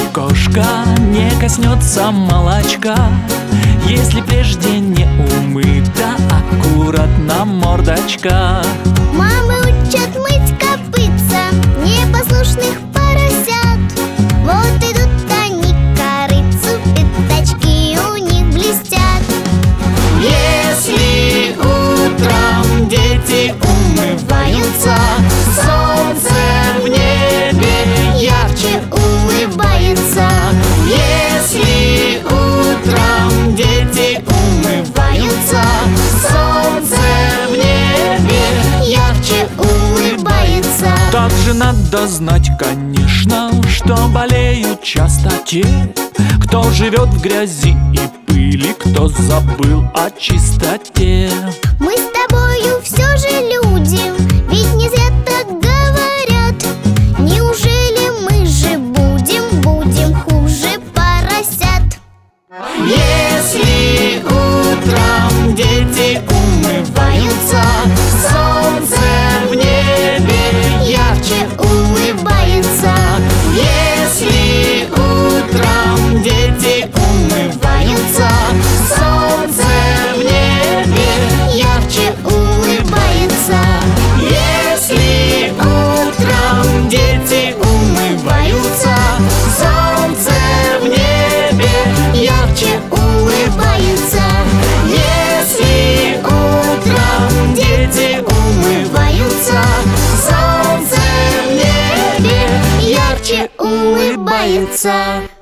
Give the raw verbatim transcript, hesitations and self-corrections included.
кошка не коснется молочка, если прежде не умыта аккуратно мордочка. Мамы учат мыть копытца непослушных поросят. Вот идут они к корыцу, пятачки у них блестят. Если утром дети умываются, солнце в небе ярче улыбается. Если утром дети умываются, солнце в небе ярче улыбается. Также надо знать, конечно, что болеют часто те, кто живет в грязи и пыли, кто забыл о чистоте. Мы с тобою все же люди, ведь не зря так говорят. Неужели мы же будем, будем хуже поросят? Если утром дети умываются, солнце в небе ярче улыбается. Если утром дети умываются, солнце в небе ярче улыбается. Если утром дети умываются, солнце в небе ярче улыбается. Если утром дети умываются, солнце в небе ярче улыбается.